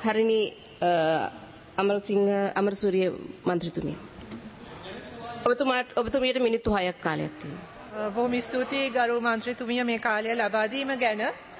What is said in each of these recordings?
හරිනි අමරසිංහ අමරසූරිය මන්ත්‍රීතුමිය. ඔබතුමියට මිනිත්තු 6ක් කාලයක් තියෙනවා. බොහොම ස්තුතියි ගරු මන්ත්‍රීතුමිය මේ කාලය ලබා දීම ගැන.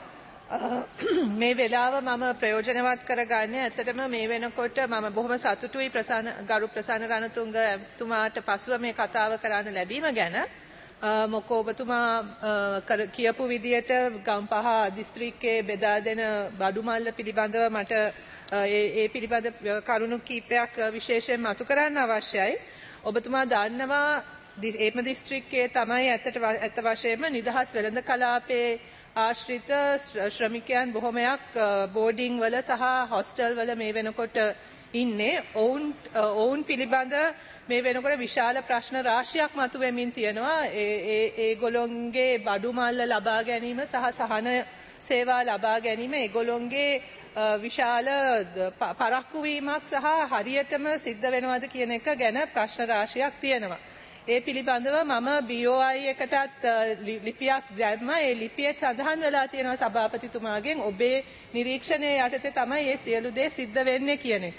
මේ වෙලාව මම ප්‍රයෝජනවත් කරගන්නේ ඇත්තටම මේ වෙනකොට මම බොහොම සතුටුයි ගරු ප්‍රසන්න රණතුංග ඇමතිතුමාට පසුව මේ කතාව කරන්න ලැබීම ගැන. මොකෝ ඔබතුමා කියපු විදියට ගම්පහ දිස්ත්‍රික්කයේ බෙදා දෙන බඩු මල්ල පිළිබඳව මට ඒ පිළිබඳ කරුණු කීපයක් විශේෂයෙන් මතු කරන්න අවශ්‍යයි. ඔබතුමා දන්නවා එම දිස්ත්‍රික්කයේ තමයි ඇත්ත වශයෙන්ම නිදහස් වෙළඳ කලාපයේ ආශ්‍රිත ශ්‍රමිකයන් බොහොමයක් බෝඩිං වල සහ හොස්ටල් වල මේ වෙනකොට ඉන්නේ. ඔවුන් පිළිබඳ මේ වෙනකොට විශාල ප්‍රශ්න රාශියක් මතුවෙමින් තියෙනවා. ඒගොල්ලොන්ගේ බඩු මල්ල ලබා ගැනීම සහ සහන සේවා ලබා ගැනීම ඒගොල්ලොන්ගේ විශාල පරක්කු වීමක් සහ හරියටම සිද්ධ වෙනවද කියන එක ගැන ප්‍රශ්න රාශියක් තියෙනවා. ඒ පිළිබඳව මම BOI එකටත් ලිපියක් දැම්මා. ඒ ලිපියේ සඳහන් වෙලා තියෙනවා සභාපතිතුමාගෙන් ඔබේ නිරීක්ෂණය යටතේ තමයි මේ සියලු දේ සිද්ධ වෙන්නේ කියන එක.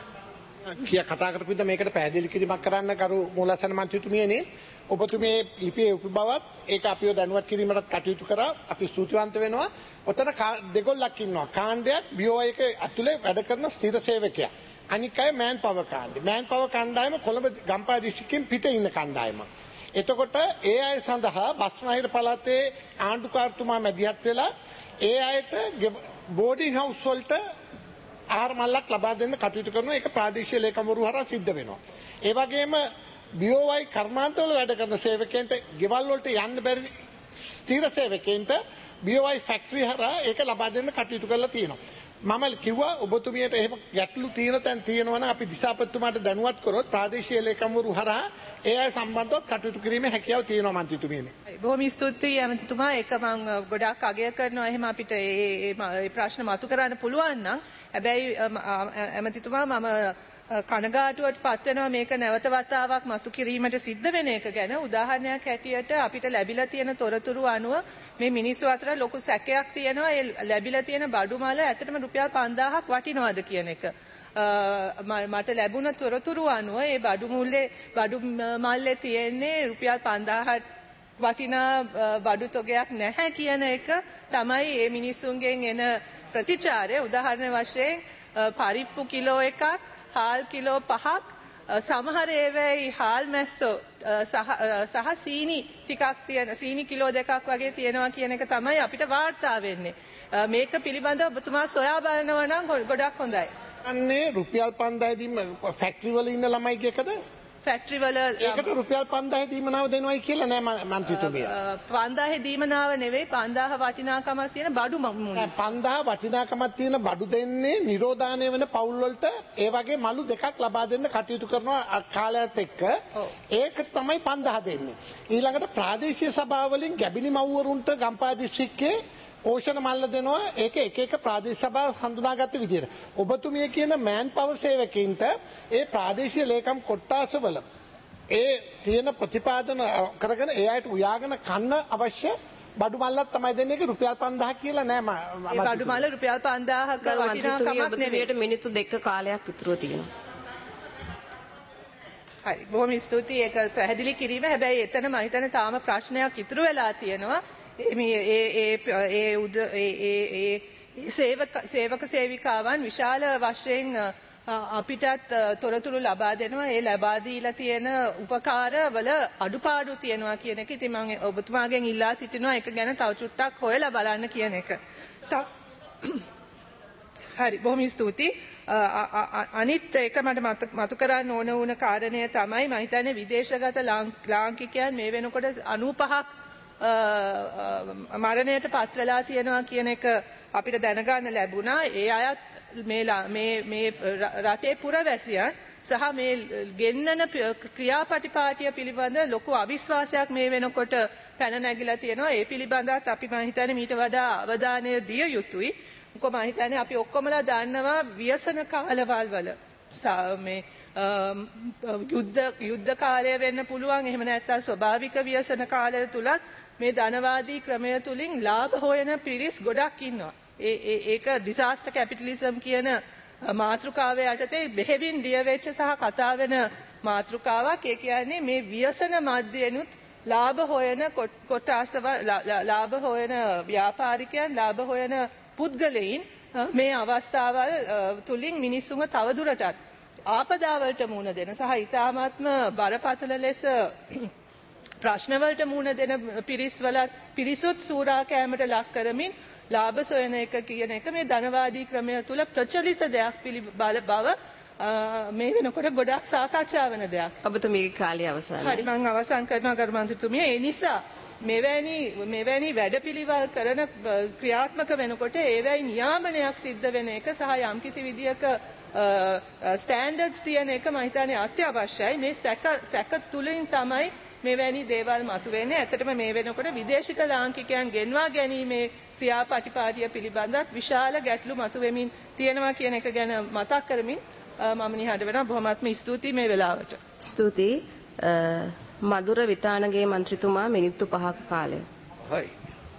කතා කරපු විදිහ මේකට පැහැදිලි කිරීමක් කරන්න කරු මූලසන මන්ත්‍රීතුමියනේ ඔබතුමිය ලිපියේ උපබවත් ඒක අපිව දැනුවත් කිරීමටත් කටයුතු කරා. අපි ස්තුතිවන්ත වෙනවා. ඔතන දෙගොල්ලක් ඉන්නවා. කාණ්ඩයක් BOI එක ඇතුලේ වැඩ කරන ස්ථිර සේවකයා. අනික අය මෑන් පවර් කාණ්ඩය. මෑන් පවර් කණ්ඩායම කොළඹ ගම්පහ දිස්ත්‍රික්කයෙන් පිට ඉන්න කණ්ඩායම. එතකොට ඒ අය සඳහා බස්නාහිර පළාතේ ආණ්ඩුකාරතුමා මැදිහත් වෙලා ඒ අයට බෝඩිං හවුස් වලට ආහාර මල්ලක් ලබා දෙන්න කටයුතු කරනවා. ඒක ප්‍රාදේශීය ලේකම්වරු හරහා සිද්ධ වෙනවා. ඒ වගේම BOI කර්මාන්තවල වැඩ කරන සේවකයන්ට ගෙවල් වලට යන්න බැරි ස්ථිර සේවකයන්ට BOI ෆැක්ටරි හරහා ඒක ලබා දෙන්න කටයුතු කරලා තියෙනවා. මම කිව්වා ඔබතුමියට එහෙම ගැටලු තියෙන තැන් තියෙනවා නම් අපි දිසාපතිතුමාට දැනුවත් කරොත් ප්‍රාදේශීය ලේකම්වරු හරහා ඒ අය සම්බන්ධව කටයුතු කිරීමේ හැකියාව තියෙනවා මන්ත්‍රීතුමියනි. බොහොම ස්තුතියි ඇමතිතුමා. ඒක මම ගොඩාක් අගය කරනවා. එහෙම අපිට මේ ප්‍රශ්න මතු කරන්න පුළුවන් නම්. හැබැයි ඇමතිතුමා මම කනගාටුවට පත් වෙනවා මේක නැවත වතාවක් මතු කිරීමට සිද්ධ වෙන එක ගැන. උදාහරණයක් හැටියට අපිට ලැබිලා තියෙන තොරතුරු අනුව මේ මිනිස්සු අතර ලොකු සැකයක් තියෙනවා. ඒ ලැබිලා තියෙන බඩු මල ඇත්තටම රුපියල් 5000ක් වටිනවද කියන එක. මට ලැබුණ තොරතුරු අනුව ඒ බඩු මල්ලේ තියෙන්නේ රුපියල් 5000ක් වටිනා බඩු තොගයක් නැහැ කියන එක තමයි මේ මිනිස්සුන්ගෙන් එන ප්‍රතිචාරය. උදාහරණ වශයෙන් පරිප්පු කිලෝ එකක්, හාල් කිලෝ 5ක්, සමහර ඒවායි හාල් මැස්සෝ සහ සීනි ටිකක් තියෙන සීනි කිලෝ 2ක් වගේ තියෙනවා කියන එක තමයි අපිට වාර්තා වෙන්නේ. මේක පිළිබඳව ඔබතුමා සොයා බලනවා නම් ගොඩක් හොඳයි. අන්නේ රුපියල් 5000 දීම ෆැක්ටරි වල ඉන්න ළමයිගේ එකද? ෆැක්ටරි වල ඒකට රුපියල් 5000 දීමනාව දෙනවයි කියලා නෑ මන්ත්‍රීතුමිය. 5000 දීමනාව නෙවෙයි 5000 වටිනාකමක් තියෙන බඩු මුල. 5000 වටිනාකමක් තියෙන බඩු දෙන්නේ නිරෝධානය වෙන පවුල් වලට ඒ වගේ මලු දෙකක් ලබා දෙන්න කටයුතු කරනවා කාලයත් එක්ක. ඒකට තමයි 5000 දෙන්නේ. ඊළඟට ප්‍රාදේශීය සභාව වලින් ගැබිනි මව්වරුන්ට ගම්පහ දිස්ත්‍රික්කයේ පෝෂණ මල්ල දෙනවා. ඒක එක ප්‍රාදේශීය සභාව හඳුනාගත්ත විදියට. ඔබතුමිය කියන මෑන් පවර් සේවකයින්ට ඒ ප්‍රාදේශීය ලේකම් කොට්ටාසවල ඒ තියෙන ප්‍රතිපාදන කරගෙන ඒ අයට උයාගෙන කන්න අවශ්‍ය බඩු මල්ලක් තමයි දෙන්නේ. ඒක රුපියල් 5000 කියලා නෑ. ඒ බඩු මල්ල රුපියල් 5000ක වටිනාකමක් නෙවෙයි. මිනිත්තු 2 කාලයක් විතර තියෙනවා. හරි. බොහොම ස්තුතියි. ඒක පැහැදිලි කිරීම. හැබැයි එතන මම හිතන්නේ තාම ප්‍රශ්නයක් ඉතුරු වෙලා තියෙනවා. සේවක සේවිකාවන් විශාල වශයෙන් අපිටත් තොරතුරු ලබා දෙනවා. ඒ ලබා දීලා තියෙන උපකාර වල අඩුපාඩු තියෙනවා කියන එක. ඉතින් මම ඔබතුමාගෙන් ඉල්ලා සිටිනවා ඒක ගැන තව චුට්ටක් හොයලා බලන්න කියන එක. හරි. බොහොම ස්තුතියි. අනිත් එක මට මතු කරන්න ඕන වුණ කාරණය තමයි මම හිතන්නේ විදේශගත ලාංකිකයන් මේ වෙනකොට 95ක් මරණයට පත් වෙලා තියෙනවා කියන එක අපිට දැනගන්න ලැබුණා. ඒ අයත් මේ රටේ පුරවැසියන් සහ මේ ගෙන්නන ක්‍රියාපටිපාටිය පිළිබඳ ලොකු අවිශ්වාසයක් මේ වෙනකොට පැන නැගිලා තියෙනවා. ඒ පිළිබඳවත් අපි මම හිතන්නේ මීට වඩා අවධානය දිය යුතුයි. මොකද මම හිතන්නේ අපි ඔක්කොමලා දන්නවා ව්‍යසන කාලවල වල මේ යුද්ධ කාලය වෙන්න පුළුවන්. එහෙම නැත්නම් ස්වභාවික ව්‍යසන කාලය තුලත් මේ ධනවාදී ක්‍රමය තුලින් ලාභ හොයන පිරිස් ගොඩක් ඉන්නවා. ඒක ඩිසාස්ටර් කැපිටලිසම් කියන මාතෘකාව යටතේ බෙහෙවින් ලියවෙච්ච සහ කතා වෙන මාතෘකාවක්. ඒ කියන්නේ මේ ව්‍යසන මධ්‍යනුත් ලාභ හොයන කොටාසව ලාභ හොයන ව්‍යාපාරිකයන් ලාභ හොයන පුද්ගලයින් මේ අවස්ථාවල් තුලින් මිනිස්සුන්ව තවදුරටත් ආපදාවලට මුහුණ දෙන සහ ඊ타මාත්ම බරපතල ලෙස ප්‍රශ්නවලට මුහුණ දෙන පිරිසුත් සූරා කෑමට ලක් කරමින් ලාභ සොයන එක කියන එක මේ ධනවාදී ක්‍රමය තුල ප්‍රචලිත දෙයක් පිළිබල බව මේ වෙනකොට ගොඩක් සාකච්ඡා වෙන දෙයක්. ඔබතුමීගේ කාලය අවසන්. හරි මම අවසන් කරනවා ගරු මන්ත්‍රීතුමිය. ඒ නිසා මෙවැනි වැඩපිළිවෙල කරන ක්‍රියාත්මක වෙනකොට ඒවැයි නියාමනයක් සිද්ධ වෙන එක සහ යම්කිසි විදියක ස්ටෑන්ඩඩ්ස් තියෙන එක මම හිතන්නේ අත්‍යවශ්‍යයි. මේ සැක තුලින් තමයි මෙවැනි දේවල් මතුවෙන්නේ. ඇත්තටම මේ වෙනකොට විදේශික ලාංකිකයන් ගෙන්වා ගැනීමේ ක්‍රියාපටිපාටිය පිළිබඳව විශාල ගැටලු මතුවෙමින් තියෙනවා කියන එක ගැන මතක් කරමින් මම නිහඬ වෙනවා. බොහොමත්ම ස්තුතියි මේ වෙලාවට. ස්තුතියි. මధుර විතානගේ මන්ත්‍රීතුමා මිනිත්තු 5ක කාලය. හයි.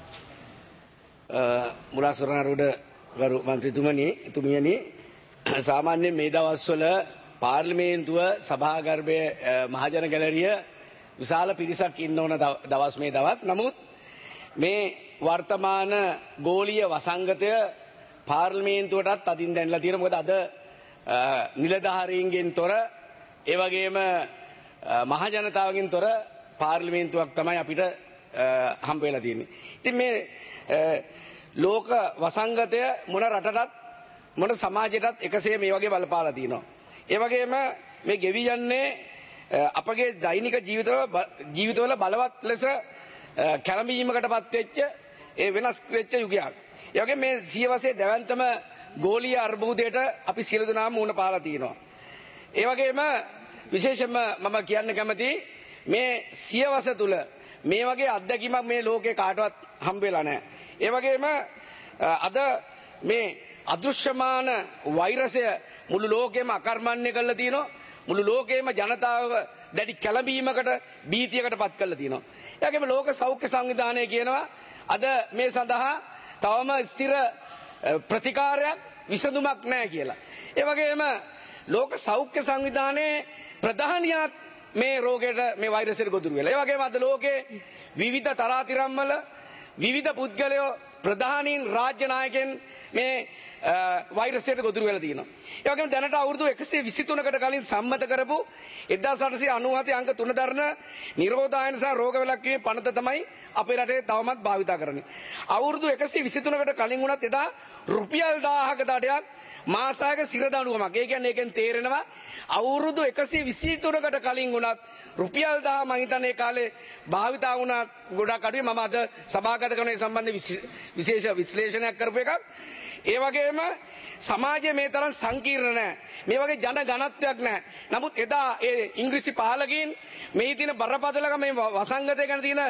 මුලාසරණරුඩ ගරු මන්ත්‍රීතුමියනි සාමාන්‍යයෙන් මේ දවස්වල පාර්ලිමේන්තුව සභාගර්භයේ මහජන ගැලරිය විශාල පිරිසක් ඉන්න ඕන දවස් මේ දවස්. නමුත් මේ වර්තමාන ගෝලීය වසංගතය පාර්ලිමේන්තුවටත් අදින් දැන්ලා තියෙනවා. මොකද අද නිලධාරීන්ගෙන් තොර ඒ වගේම මහජනතාවගෙන් තොර පාර්ලිමේන්තුවක් තමයි අපිට හම්බ වෙලා තියෙන්නේ. ඉතින් මේ ලෝක වසංගතය මොන රටටත් මොන සමාජයටත් එකසේ මේ වගේ බලපාලා තියෙනවා. ඒ වගේම මේ ගෙවි යන්නේ අපගේ දෛනික ජීවිතවල බලවත් ලෙස කැළඹීමකටපත් වෙච්ච ඒ වෙනස් වෙච්ච යුගයක්. ඒ වගේ මේ සියවසේ දැවැන්තම ගෝලීය අර්බුදයට අපි සියලු දෙනාම මුහුණ පාලා තියෙනවා. ඒ වගේම විශේෂයෙන්ම මම කියන්න කැමති මේ සියවස තුල මේ වගේ අත්දැකීමක් මේ ලෝකේ කාටවත් හම්බ වෙලා නැහැ. ඒ වගේම අද මේ අදෘශ්‍යමාන වෛරසය මුළු ලෝකෙම අකර්මණ්‍ය කරලා තියෙනවා. මුළු ලෝකෙම ජනතාව දැඩි කැළඹීමකට භීතියකට පත් කරලා තියෙනවා. ඒ වගේම ලෝක සෞඛ්‍ය සංවිධානය කියනවා අද මේ සඳහා තවම ස්ථිර ප්‍රතිකාරයක් විසඳුමක් නැහැ කියලා. ඒ වගේම ලෝක සෞඛ්‍ය සංවිධානයේ ප්‍රධානියාත් මේ රෝගයට මේ වෛරසයට ගොදුරු වෙලා. ඒ වගේම අද ලෝකේ විවිධ තරාතිරම් වල විවිධ පුද්ගලයෝ ප්‍රධානීන් රාජ්‍ය නායකයන් මේ වෛරසයට ගොදුරු වෙලා තියෙනවා. ඒ වගේම දැනට අවුරුදු 123කට කලින් සම්මත කරපු 1897 අංක 3 දරන නිරෝධායන සහ රෝග වැළැක්වීමේ පනත තමයි අපේ රටේ තවමත් භාවිතා කරන්නේ. අවුරුදු 123කට කලින් වුණත් එදා රුපියල් 1000ක දඩයක් මාසයක සිර දඬුවමක්. ඒ කියන්නේ ඒකෙන් තේරෙනවා අවුරුදු 123කට කලින් වුණත් රුපියල් 1000 මම හිතන්නේ ඒ කාලේ භාවිතා වුණා ගොඩක් අඩුයි. මම අද සභාගත කරන ඒ සම්බන්ධ විශේෂ විශ්ලේෂණයක් කරපු එකක්. ඒ වගේම සමාජය මේ තරම් සංකීර්ණ නැහැ. මේ වගේ ජන ගණත්වයක් නැහැ. නමුත් එදා ඒ ඉංග්‍රීසි පාලකයන් මේ තියෙන බරපතලකම මේ වසංගතය ගැන තියෙන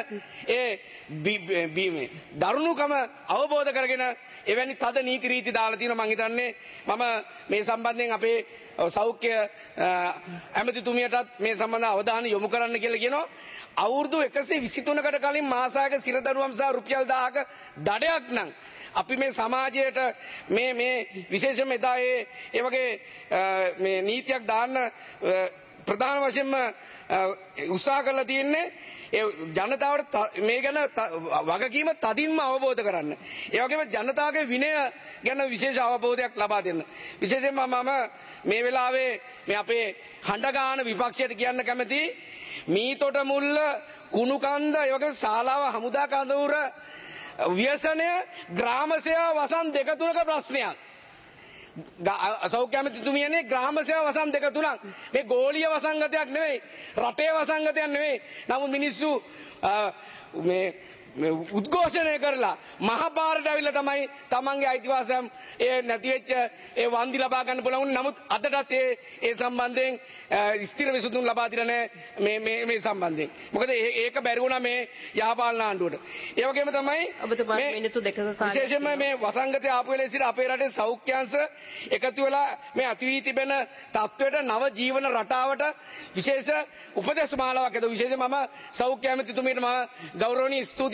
ඒ දරුණුකම අවබෝධ කරගෙන එවැනි තද නීති රීති දාලා තියෙනවා. මම හිතන්නේ මම මේ සම්බන්ධයෙන් අපේ සෞඛ්‍ය ඇමතිතුමියටත් මේ සම්බන්ධ අවධානය යොමු කරන්න කියලා කියනවා. අවුරුදු 123කට කලින් මාසයක සිර දඬුවම් සහ රුපියල් 1000ක දඩයක් නම් අපි මේ සමාජයට මේ විශේෂයෙන්ම එදා ඒ වගේ මේ නීතියක් දාන්න ප්‍රධාන වශයෙන්ම උත්සාහ කරලා තියෙන්නේ ඒ ජනතාවට මේ ගැන වගකීම තදින්ම අවබෝධ කරන්න. ඒ වගේම ජනතාවගේ විනය ගැන විශේෂ අවබෝධයක් ලබා දෙන්න. විශේෂයෙන්ම මම මේ වෙලාවේ මේ අපේ හඬගාන විපක්ෂයට කියන්න කැමතියි මීතොට මුල්ල කුණුකන්ද ඒ වගේම ශාලාව හමුදා කඳවුර ව්‍යසනය ග්‍රාමසේවා වසන් දෙක තුනක ප්‍රශ්නයක්. සෞඛ්‍ය ඇමතිතුමියනේ ග්‍රාමසේවා වසන් දෙක තුනක්. මේ ගෝලීය වසංගතයක් නෙවෙයි, රටේ වසංගතයක් නෙවෙයි. නමුත් මිනිස්සු මේ උද්ඝෝෂණය කරලා මහපාරට ඇවිල්ලා තමයි තමන්ගේ අයිතිවාසිකම් ඒ නැති වෙච්ච ඒ වන්දි ලබා ගන්න පුළුවන්. නමුත් අදටත් ඒ සම්බන්ධයෙන් ස්ථිර විසඳුම් ලබා දෙලා නැහැ මේ සම්බන්ධයෙන්. මොකද ඒක බැරි වුණා මේ යහපාලන ආණ්ඩුවට. ඒ වගේම තමයි ඔබතුමා මිනිත්තු 2ක කාලයක් විශේෂයෙන්ම මේ වසංගතය ආපු වෙලේ සිට අපේ රටේ සෞඛ්‍යාංශ එකතු වෙලා මේ අතිවී තිබෙන තත්වයට නව ජීවන රටාවට විශේෂ උපදේශ මාලාවක් ඇද විශේෂයෙන්ම මම සෞඛ්‍ය ඇමතිතුමියට මම ගෞරවණීය ස්තුතිය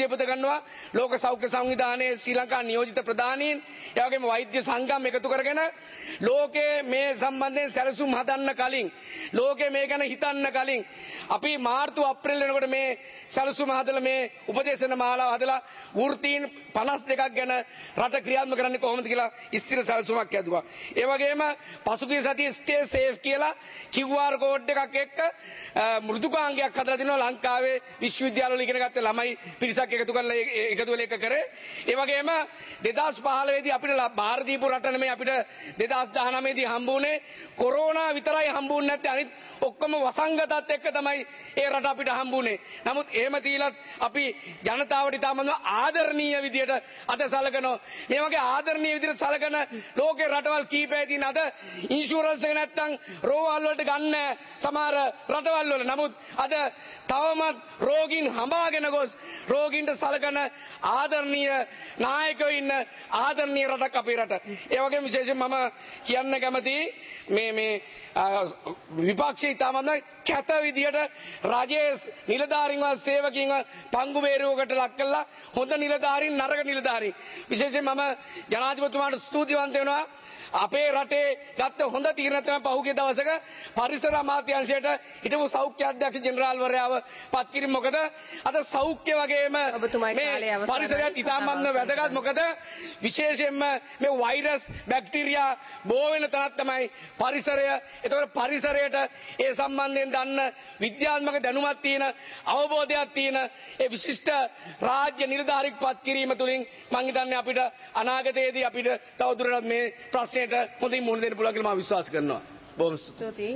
දියපත ගන්නවා ලෝක සෞඛ්‍ය සංවිධානයේ ශ්‍රී ලංකා නියෝජිත ප්‍රධානීන් ඒ වගේම වෛද්‍ය සංගම් එකතු කරගෙන ලෝකයේ මේ සම්බන්ධයෙන් සැලසුම් හදන්න කලින් ලෝකයේ මේ ගැන හිතන්න කලින් අපි මාර්තු අප්‍රේල් වෙනකොට මේ සැලසුම හදලා මේ උපදේශන මාලාව හදලා වෘත්තීන් 52ක් ගැන රට ක්‍රියාත්මක කරන්නේ කොහොමද කියලා ඉස්තිර සැලසුමක් ඇදුවා. ඒ වගේම පසුගිය සතියේ ස්ටේ සේෆ් කියලා QR කෝඩ් එකක් එක්ක මෘදුකාංගයක් හදලා දෙනවා ලංකාවේ විශ්වවිද්‍යාලවල ඉගෙන ගත්ත ළමයි පිරිසක් එකතු කරලා එකතු වෙලා එක කරේ. ඒ වගේම 2015 දී අපිට බාහිර දීපු රට නෙමෙයි අපිට 2019 දී හම්බුනේ කොරෝනා විතරයි හම්බුනේ නැත්te අනිත් ඔක්කොම වසංගතත් එක්ක තමයි ඒ රට අපිට හම්බුනේ. නමුත් එහෙම තීලත් අපි ජනතාවට ඉතාමත් ආදරණීය විදියට අද සලකනවා. මේ වගේ ආදරණීය විදියට සලකන ලෝකේ රටවල් කීපයක තියෙන අද ඉන්ෂුරන්ස් එක නැත්තම් රෝහල් වලට ගන්න සමහර රටවල් වල. නමුත් අද තවමත් රෝගීන් හඹාගෙන ගොස් රෝගීන්ට සලකන ආදරණීය නායකයෝ ඉන්න ආදරණීය රටක් අපේ රට. ඒ වගේම විශේෂයෙන් මම කියන්න කැමතියි මේ විපක්ෂයේ ඉතාමත් කැත විදියට රජයේ නිලධාරීන්ව සේවකීන්ව පංගු බේරුවකට ලක් කළා. හොඳ නිලධාරීන් නරක නිලධාරීන්. විශේෂයෙන් මම ජනාධිපතිතුමාට ස්තුතිවන්ත වෙනවා. අපේ රටේ ගත්ත හොඳ තීරණ තමයි පහුගිය දවසක පරිසර අමාත්‍යාංශයට හිටපු සෞඛ්‍ය අධ්‍යක්ෂ ජෙනරාල්වරයාව පත් කිරීම. මොකද අද සෞඛ්‍ය වගේම මේ පරිසරයත් ඉතාමත්ම වැදගත්. මොකද විශේෂයෙන්ම මේ වෛරස් බැක්ටීරියා බෝ වෙන තැනක් තමයි පරිසරය. ඒතකොට පරිසරයට ඒ සම්බන්ධයෙන් දන්න විද්‍යාත්මක දැනුමක් තියෙන අවබෝධයක් තියෙන ඒ විශිෂ්ට රාජ්‍ය නිලධාරියෙක් පත් කිරීම තුළින් මම හිතන්නේ අපිට අනාගතයේදී අපිට තවදුරටත් මේ ප්‍රශ්නයට හොඳින් මුහුණ දෙන්න පුළුවන් කියලා මම විශ්වාස කරනවා. බොහොම ස්තුතියි.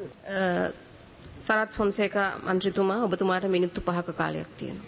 සරත් ෆොන්සේකා මන්ත්‍රීතුමා ඔබතුමාට මිනිත්තු 5ක කාලයක් තියෙනවා.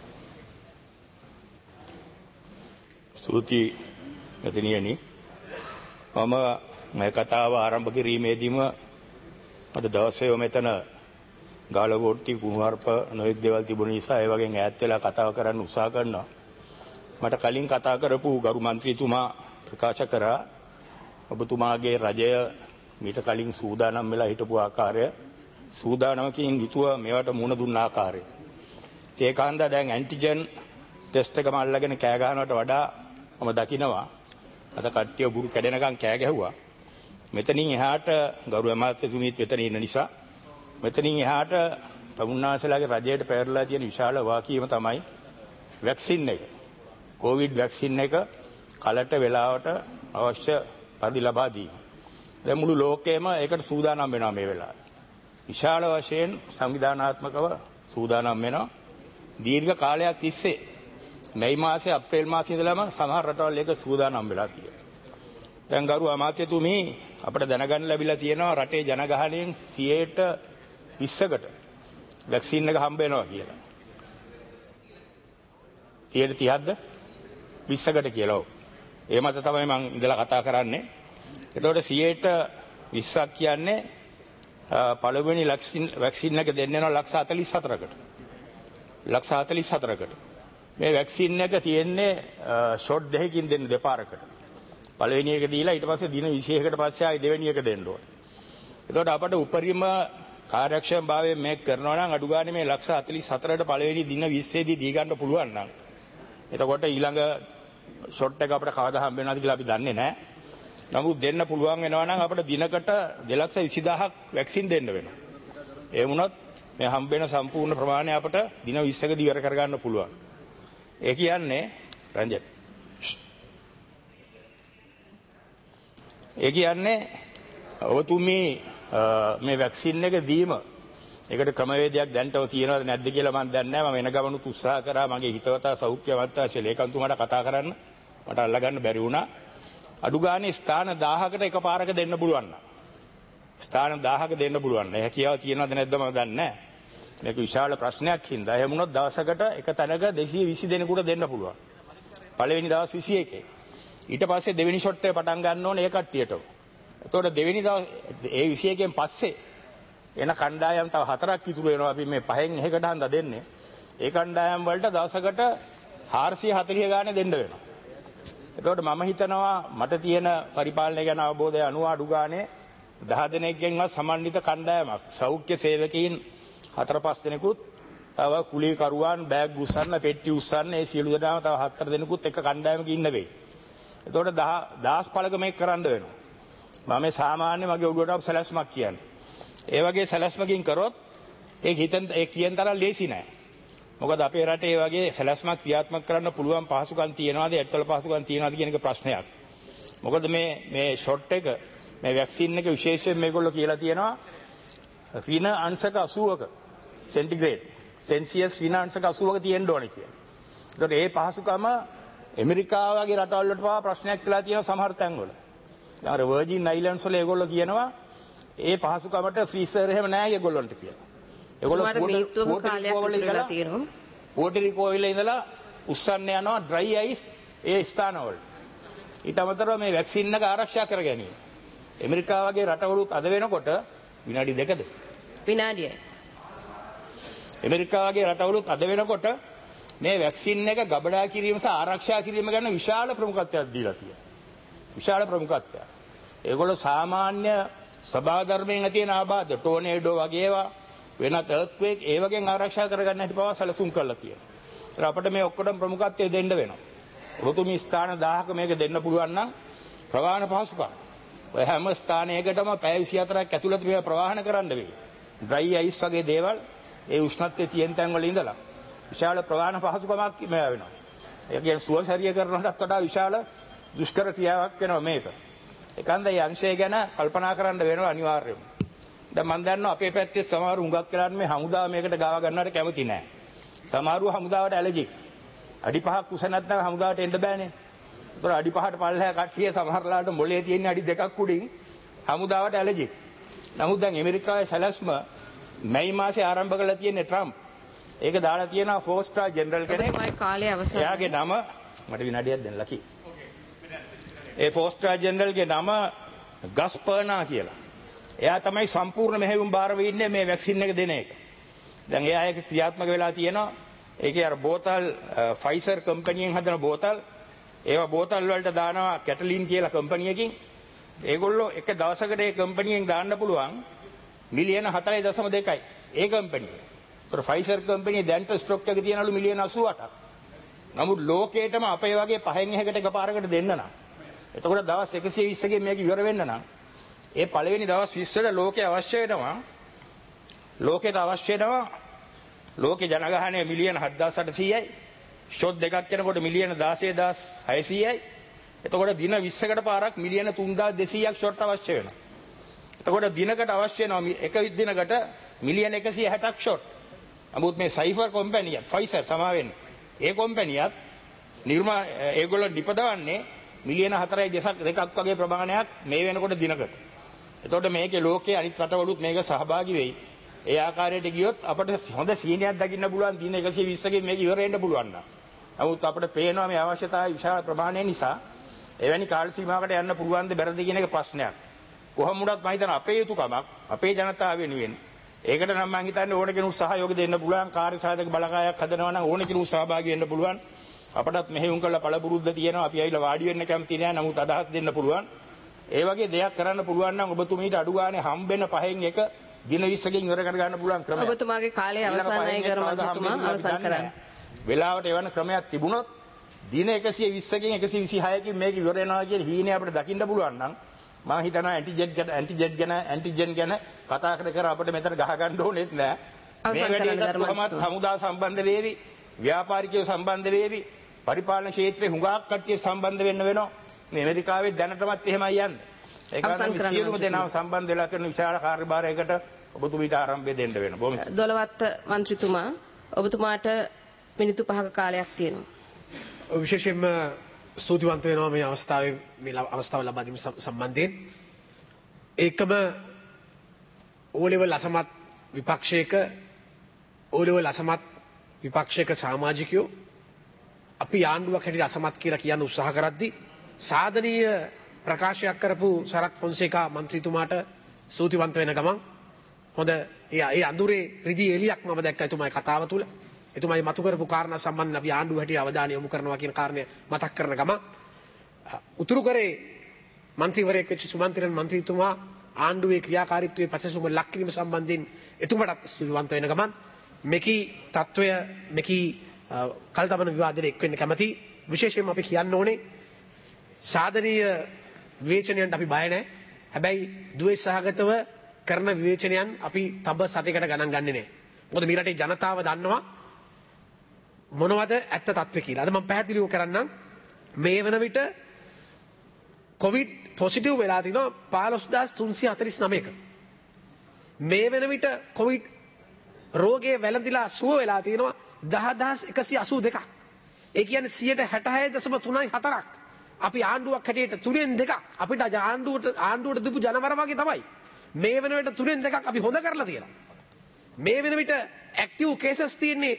ස්තුතියි මෙතනියනි. මම මේ කතාව ආරම්භ කිරීමේදීම අද දවසේ මෙතන ගාලවෝට්ටි කුණුහරුප නොයෙක් දේවල් තිබුණ නිසා ඒ වගේ ඈත් වෙලා කතාව කරන්න උත්සාහ කරනවා. මට කලින් කතා කරපු ගරු මන්ත්‍රීතුමා ප්‍රකාශ කරා ඔබතුමාගේ රජය මීට කලින් සූදානම් වෙලා හිටපු ආකාරය සූදානමකින් යුතුව මේවට මුණ දුන්න ආකාරය. ඒකාන්ත දැන් ඇන්ටිජන් ටෙස්ට් එකම අල්ලගෙන කෑ ගන්නවට වඩා මම දකිනවා අද කට්ටිය බුරු කැඩෙනකන් කෑ ගැහුවා. මෙතනින් එහාට ගරු අමාත්‍යතුමීත් මෙතන ඉන්න නිසා මෙතනින් එහාට තමුන්නාසලාගේ රජයට පැවරලා තියෙන විශාල වාකීම තමයි වැක්සින් එක. කොවිඩ් වැක්සින් එක කලට වෙලාවට අවශ්‍ය පරිදි ලබා දීම. දැන් මුළු ලෝකෙම ඒකට සූදානම් වෙනවා මේ වෙලාවේ. විශාල වශයෙන් සංවිධානාත්මකව සූදානම් වෙනවා. දීර්ඝ කාලයක් තිස්සේ මැයි මාසේ අප්‍රේල් මාසේ ඉඳලම සමහර රටවල් එක සූදානම් වෙලා තියෙනවා. දැන් ගරු අමාත්‍යතුමී අපිට දැනගන්න ලැබිලා තියෙනවා රටේ ජනගහනයෙන් 20%කට වැක්සින් එක හම්බ වෙනවා කියලා. 30%ද 20%කට කියලා. ඒ මත තමයි මම ඉඳලා කතා කරන්නේ. එතකොට 20%ක් කියන්නේ පළවෙනි වැක්සින් එක දෙන්න වෙනවා 44,000කට. 44,000කට. මේ වැක්සින් එක තියෙන්නේ ෂොට් දෙකකින් දෙන්න දෙපාරකට. පළවෙනි එක දීලා ඊට පස්සේ දින 21කට පස්සේ ආයි දෙවෙනි එක දෙන්න ඕනේ. එතකොට අපට උපරිම කාර්යක්ෂමභාවයෙන් මේක කරනවා නම් අඩු ගානේ මේ 44,000ට පළවෙනි දින 20 දී දී ගන්න පුළුවන් නම් එතකොට ඊළඟ ෂොට් එක අපිට කවදා හම්බ වෙනවද කියලා අපි දන්නේ නැහැ. නමුත් දෙන්න පුළුවන් වෙනවා නම් අපිට දිනකට 2,20,000ක් වැක්සින් දෙන්න වෙනවා. ඒ වුණොත් මේ හම්බ වෙන සම්පූර්ණ ප්‍රමාණය අපිට දින 20ක දී ඉවර කරගන්න පුළුවන්. ඒ කියන්නේ රංජන්. ඒ කියන්නේ ඔබතුමී මේ වැක්සින් එක දීම ඒකට ක්‍රමවේදයක් දැන්ටම තියෙනවද නැද්ද කියලා මම දන්නේ නැහැ. මම එන ගමනුත් උත්සාහ කරා මගේ හිතවතා සෞඛ්‍ය අමාත්‍යාංශ ලේකම්තුමාට කතා කරන්න. මට අල්ලගන්න බැරි වුණා. අඩු ගානේ ස්ථාන 1000කට එකපාරක දෙන්න පුළුවන් නා. ස්ථාන 1000ක දෙන්න පුළුවන්. ඒ හැකියාව තියෙනවද නැද්ද මම දන්නේ නැහැ. මේක විශාල ප්‍රශ්නයක් හින්දා එහෙම වුණොත් දවසකට එක තැනක 220 දෙනෙකුට දෙන්න පුළුවන්. පළවෙනි දවස් 21. ඊට පස්සේ දෙවෙනි ෂොට් එක පටන් ගන්න ඕනේ ඒ කට්ටියටම. එතකොට දෙවෙනි දවස් ඒ 21කින් පස්සේ එන කණ්ඩායම් තව 4ක් ඉතුරු වෙනවා. අපි මේ 5න් එකකට හන්ද දෙන්නේ. ඒ කණ්ඩායම් වලට දවසකට 440 ගානේ දෙන්න වෙනවා. එතකොට මම හිතනවා මට තියෙන පරිපාලනය ගැන අවබෝධය අනුව අඩු ගානේ 10 දෙනෙක්ගෙන්වත් සමන්විත කණ්ඩායමක් සෞඛ්‍ය සේවකීන් 4-5 දෙනෙකුත් තව කුලීකරුවන් බෑග් උස්සන්න පෙට්ටි උස්සන්න ඒ සියලු දෙනාම තව 4 දෙනෙකුත් එක කණ්ඩායමක ඉන්න වෙයි. එතකොට 10 පළක මේක කරන්න වෙනවා. මම මේ සාමාන්‍ය මගේ ඔළුවට සැලැස්මක් කියන්නේ. ඒ වගේ සැලැස්මකින් කරොත් ඒ කියන තරම් ලේසි නෑ. මොකද අපේ රටේ වගේ සැලැස්මක් ක්‍රියාත්මක කරන්න පුළුවන් පහසුකම් තියනවාද යටිතල පහසුකම් තියනවාද කියන එක ප්‍රශ්නයක්. මොකද මේ ෂොට් එක මේ වැක්සින් එක විශේෂයෙන් මේගොල්ලෝ කියලා තියෙනවා ඍණ අංශක 80ක සෙන්ටිග්‍රේඩ් සෙල්සියස් ඍණ අංශක 80ක තියෙන්න ඕනේ කියලා. ඒතකොට මේ පහසුකම ඇමරිකාව වගේ රටවල් වලට පවා ප්‍රශ්නයක් කියලා තියෙනවා සමහර තැන්වල. දැන් අර වර්ජින් අයිලන්ඩ්ස් වල ඒගොල්ලෝ කියනවා ඒ පහසුකමට ෆ්‍රීසර් එහෙම නැහැ ඒගොල්ලන්ට කියලා. ඒගොල්ලෝ පෝටරිකෝ වල ඉඳලා උස්සන්න යනවා ඩ්‍රයි අයිස් ඒ ස්ථානවල. ඊට අමතරව මේ වැක්සින් එක ආරක්ෂා කර ගැනීම. ඇමරිකාව වගේ රටවලුත් අද වෙනකොට විනාඩි 2ද? විනාඩියයි. ඇමරිකාව වගේ රටවලුත් අද වෙනකොට මේ වැක්සින් එක ගබඩා කිරීම සහ ආරක්ෂා කිරීම ගැන විශාල ප්‍රමුඛත්වයක් දීලා තියෙනවා. විශාල ප්‍රමුඛත්වයක්. ඒගොල්ලෝ සාමාන්‍ය සභා ධර්මයෙන් ඇති වෙන ආබාධ ටෝනේඩෝ වගේ ඒවා වෙනත් එර්ත්ක්වේක් ඒ වගේ ආරක්ෂා කරගන්න හැටි පවා සැලසුම් කරලා තියෙනවා. ඒත් අපිට මේ ඔක්කොටම ප්‍රමුඛත්වය දෙන්න වෙනවා. ඔබතුමී ස්ථාන 1000ක මේක දෙන්න පුළුවන් නම් ප්‍රවාහන පහසුකම්. ඔය හැම ස්ථානයකටම පැය 24ක් ඇතුළත මේවා ප්‍රවාහන කරන්න වෙයි. ඩ්‍රයි අයිස් වගේ දේවල් ඒ උෂ්ණත්වයේ තියෙන තැන් වල ඉඳලා විශාල ප්‍රවාහන පහසුකමක් මේ වෙනවා. ඒ කියන්නේ සුවසැරිය කරනටත් වඩා විශාල දුෂ්කර ක්‍රියාවක් වෙනවා මේක. ඒකන්ද මේ අංශය ගැන කල්පනා කරන්න වෙනවා අනිවාර්යයෙන්ම. දැන් මම දන්නවා අපේ පැත්තේ සමහර හුඟක් වෙලාවට මේ හමුදාව මේකට ගාව ගන්නවට කැමති නැහැ. සමහරව හමුදාවට ඇලර්ජික්. අඩි 5ක් උස නැත්නම් හමුදාවට එන්න බෑනේ. ඒතර අඩි 5ට පල්ලෙහා කට්ටිය සමහරලාට මොලේ තියෙන අඩි 2ක් උඩින් හමුදාවට ඇලර්ජික්. නමුත් දැන් ඇමරිකාවේ සැලැස්ම මැයි මාසේ ආරම්භ කරලා තියෙන්නේ ට්‍රම්ප්. ඒක දාලා තියෙනවා 4 ස්ටාර් ජෙනරල් කෙනෙක්. එයාගේ නම මට විනාඩියක් දෙන්න ලකි. ඒ 4 ස්ටාර් ජෙනරල්ගේ නම ගස් පර්නා කියලා. එයා තමයි සම්පූර්ණ මෙහෙයුම් බාර වෙන්නේ මේ වැක්සින් එක දෙන එක. දැන් එයා ඒක ක්‍රියාත්මක වෙලා තියෙනවා. ඒකේ අර බෝතල් ෆයිසර් කම්පැනියෙන් හදන බෝතල් ඒවා බෝතල් වලට දානවා කැටලින් කියලා කම්පැනියකින්. ඒගොල්ලෝ එක දවසකට ඒ කම්පැනියෙන් දාන්න පුළුවන් මිලියන 4.2යි ඒ කම්පැනිය. ඒතර ෆයිසර් කම්පැනිය දැන්ට ස්ටොක් එක තියනලු මිලියන 88ක්. නමුත් ලෝකේටම අපේ වගේ පහෙන් එකකට එකපාරකට දෙන්න නම් එතකොට දවස් 120කින් මේක ඉවර වෙන්න නම් ඒ පළවෙනි දවස් 20ට ලෝකේ අවශ්‍ය වෙනවා ලෝකේ ජනගහනය මිලියන 7800යි ෂොට් දෙකක් යනකොට මිලියන 16600යි එතකොට දින 20කට පාරක් මිලියන 3200ක් ෂොට් අවශ්‍ය වෙනවා. එතකොට දිනකට අවශ්‍ය වෙනවා එක දිනකට මිලියන 160ක් ෂොට්. නමුත් මේ සයිෆර් කම්පැනියත් ෆයිසර් සමාවෙන්නේ ඒ කම්පැනියත් ඒගොල්ලෝ නිපදවන්නේ මිලියන 4.2ක් වගේ ප්‍රමාණයක් මේ වෙනකොට දිනකට. එතකොට මේකේ ලෝකයේ අනිත් රටවලුත් මේක සහභාගී වෙයි. ඒ ආකාරයට ගියොත් අපිට හොඳ සීනියක් දකින්න පුළුවන් දින 120කින් මේක ඉවර වෙන්න පුළුවන් නා. නමුත් අපිට පේනවා මේ අවශ්‍යතාවය විශාල ප්‍රමාණය නිසා එවැනි කාල සීමාවකට යන්න පුළුවන් ද බැරිද කියන එක ප්‍රශ්නයක්. කොහොම වුණත් මම හිතනවා අපේ යුතුයකමක් අපේ ජනතාව වෙනුවෙන් ඒකට නම් මම හිතන්නේ ඕන කෙනෙකු සහයෝගය දෙන්න පුළුවන් කාර්ය සාධක බලකායක් හදනවා නම් ඕන කෙනෙකු සහභාගී වෙන්න පුළුවන්. අපටත් මෙහෙයුම් කරලා පළපුරුද්ද තියෙනවා අපි ඇවිල්ලා වාඩි වෙන්න කැමති නෑ නමුත් අදහස් දෙන්න පුළුවන්. ඒ වගේ දෙයක් කරන්න පුළුවන් නම් ඔබතුමීට අඩු ගානේ හම්බෙන්න පහෙන් එක දින 20කින් ඉවර කර ගන්න පුළුවන් ක්‍රමයක්. ඔබතුමාගේ කාලය අවසන්යි ගරු මන්ත්‍රීතුමා අවසන් කරන්න. වෙලාවට එවන ක්‍රමයක් තිබුණොත් දින 120කින් 126කින් මේක ඉවර වෙනවා කියන හීනේ අපිට දකින්න පුළුවන් නම් මම හිතනවා ඇන්ටිජන් ගැන කතා කර අපිට මෙතන ගහ ගන්න ඕනෙත් නෑ. මේ වැඩේට කොහොමත් හමුදා සම්බන්ධ වේවි, ව්‍යාපාරිකයෝ සම්බන්ධ වේවි, පරිපාලන ක්ෂේත්‍රයේ හුඟක් කට්ටිය සම්බන්ධ වෙන්න වෙනවා. මේ ඇමරිකාවේ දැනටමත් එහෙමයි යන්නේ. ඒක නිසා සියලුම දෙනාම සම්බන්ධ වෙලා කරන විශාල කාර්යභාරයකට ඔබතුමීට ආරම්භය දෙන්න වෙනවා. බොහොම දොළවත්ත මන්ත්‍රීතුමා ඔබතුමාට මිනිත්තු 5ක කාලයක් තියෙනවා. විශේෂයෙන්ම ස්තුතිවන්ත වෙනවා මේ අවස්ථාවේ මේ අවස්ථාව ලබා දීම සම්බන්ධයෙන්. ඒකම ඕලෙවල් අසමත් විපක්ෂයක සමාජිකයෝ අපි ආණ්ඩුවක් හැටියට අසමත් කියලා කියන්න උත්සාහ කරද්දී සාධනීය ප්‍රකාශයක් කරපු සරත් ෆොන්සේකා මන්ත්‍රීතුමාට ස්තුතිවන්ත වෙන ගමන් හොඳ ඒ අඳුරේ රිදී එලියක් මම දැක්කා එතුමාගේ කතාව තුළ. එතුමායි මතු කරපු කාරණා සම්බන්ධයෙන් අපි ආණ්ඩුව හැටියට අවධානය යොමු කරනවා කියන කාරණය මතක් කරන ගමන් උතුරු කරේ මන්ත්‍රීවරයෙක් වෙච්ච සුමන්ත්‍රණ මන්ත්‍රීතුමා ආණ්ඩුවේ ක්‍රියාකාරීත්වයේ පසසුම ලක් කිරීම සම්බන්ධයෙන් එතුමාට ස්තුතිවන්ත වෙන ගමන් මෙකි තත්ත්වය මෙකි කල්තබන විවාදයට එක් වෙන්න කැමති. විශේෂයෙන්ම අපි කියන්න ඕනේ සාධනීය විවේචනයන්ට අපි බය නැහැ. හැබැයි ද්වේෂ සහගතව කරන විවේචනයන් අපි තබ සතයකට ගණන් ගන්නේ නැහැ. මොකද මේ රටේ ජනතාව දන්නවා මොනවද ඇත්ත තත්ත්වය කියලා. අද මම පැහැදිලිව කරන්නම්. මේ වන විට කොවිඩ් පොසිටිව් වෙලා තිනවා 15349ක. මේ වෙන විට කොවිඩ් රෝගයේ වැළඳිලා සුව වෙලා තියෙනවා 10182ක්. ඒ කියන්නේ 66.34ක්. අපි ආණ්ඩුවක් හැටියට 3න් 2ක් අපිට ආණ්ඩුවට දීපු ජනවර වගේ තමයි. මේ වෙන විට 3න් 2ක් අපි හොඳ කරලා තියෙනවා. මේ වෙන විට ඇක්ටිව් කේසස් තියෙන්නේ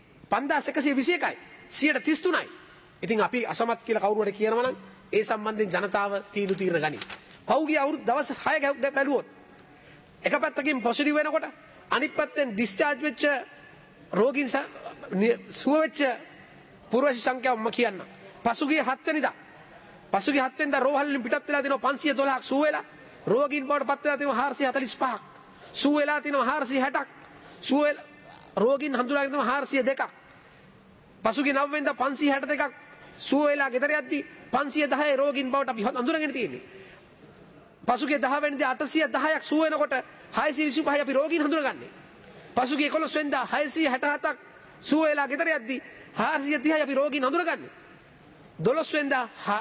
5121යි 133යි. ඉතින් අපි අසමත් කියලා කවුරු හරි කියනවා නම් ඒ සම්බන්ධයෙන් ජනතාව තීරණ ගනි. පහුගිය අවුරුදු දවස් 6 බැලුවොත් එක පැත්තකින් පොසිටිව් වෙනකොට අනිත් පැත්තෙන් ඩිස්චාර්ජ් වෙච්ච රෝගීන් සුව වෙච්ච පුරවැසි සංඛ්‍යාව මම කියන්න. පසුගිය 7 වෙනිදා රෝහල් වලින් පිටත් වෙලා තිනවා 512ක් සුව වෙලා. රෝගීන් බවට පත් වෙලා තිනවා 445ක්. සුව වෙලා තිනවා 460ක්. සුව රෝගීන් හඳුනාගෙන තිනවා 402ක්. පසුගිය 9 වෙනිදා 562ක් සුව වෙලා ගෙදර යද්දී 510 රෝගීන් බවට අපි හඳුනාගෙන තියෙන්නේ. පසුගිය 10 වෙනිදා 810ක් සුව වෙනකොට 625යි අපි රෝගීන් හඳුනාගන්නේ. පසුගිය 11 වෙනිදා 667ක් සුව වෙලා ගෙදර යද්දී 430යි අපි රෝගීන් හඳුනාගන්නේ. 12 වෙනිදා